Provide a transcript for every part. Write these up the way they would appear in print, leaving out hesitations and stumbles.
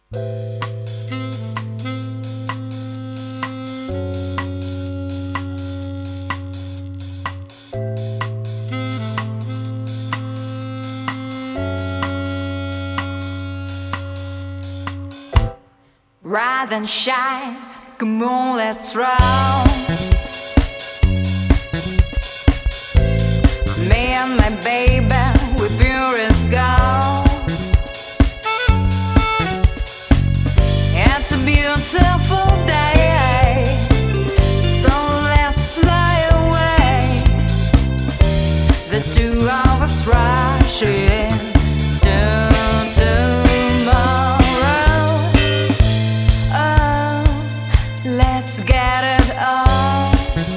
Rise and shine, come on, let's roll. Me and my baby, we're pure as gold. It's a beautiful day, so let's fly away. The two of us rushing to tomorrow. Oh, let's get it on.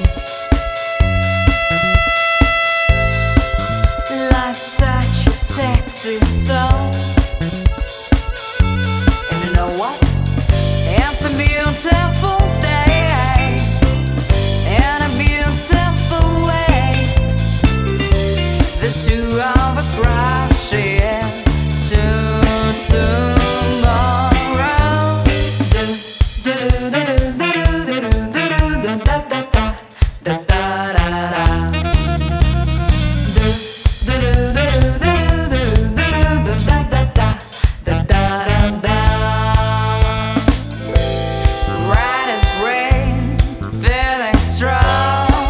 Life's such a sexy song. And you know what? It's a beautiful day in a beautiful way. The two of us rushing to tomorrow. Right as rain, feeling strong.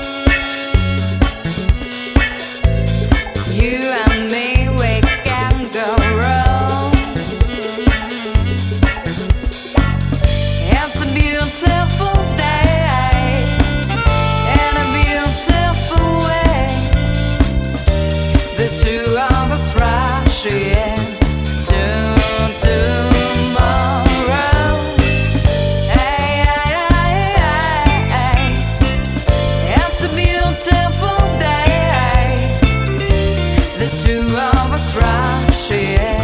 You and me, we can go wrong. It's a beautiful day in a beautiful way. The two of us rushing to tomorrow. Hey, hey, hey, hey. It's a beautiful day. The two of us rushing